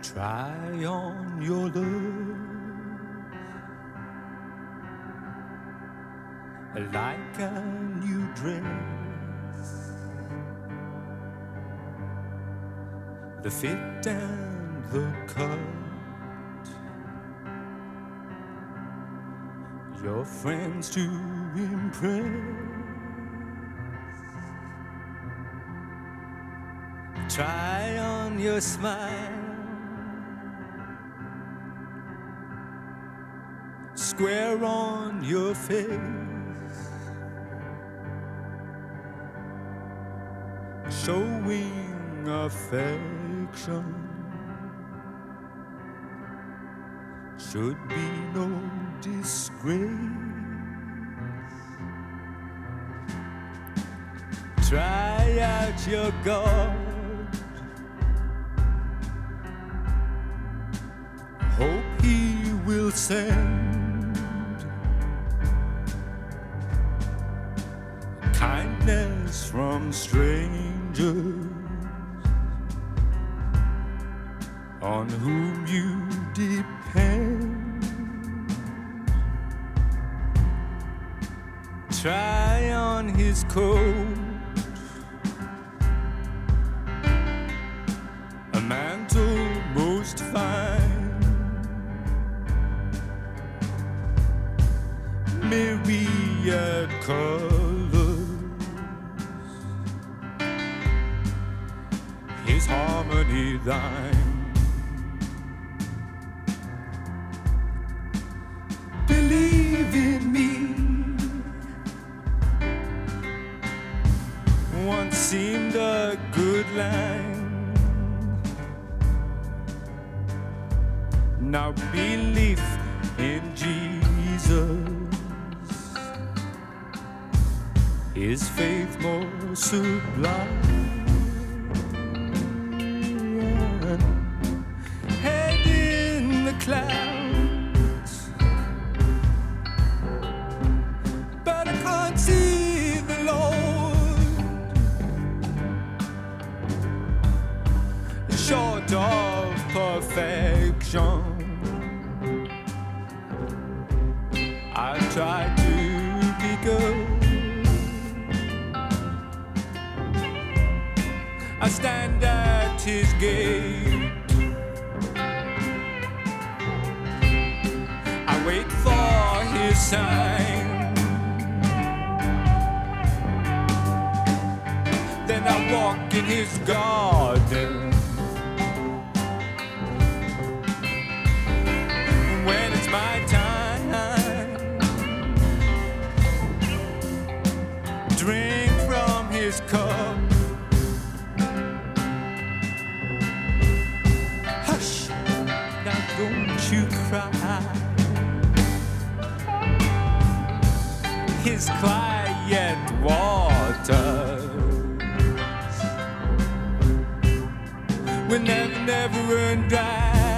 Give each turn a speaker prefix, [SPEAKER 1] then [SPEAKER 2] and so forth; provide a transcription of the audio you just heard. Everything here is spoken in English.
[SPEAKER 1] Try on your love like a new dress, the fit and the cut, your friends to impress. Try on your smile, square on your face, showing affection should be no disgrace. Try out your God, hope he will send kindness from strangers on whom you depend. Try on his coat, a mantle most fine, myriad colors, his harmony thine. Believe in me, once seemed a good line, now belief in Jesus is faith more sublime. Head in the clouds, but I can't see the Lord. Short of perfection, I try to be good. I stand at his gate, I wait for his sign, then I walk in his garden. When it's my time, drink from his cup. Don't you cry, his quiet waters will never, never run dry.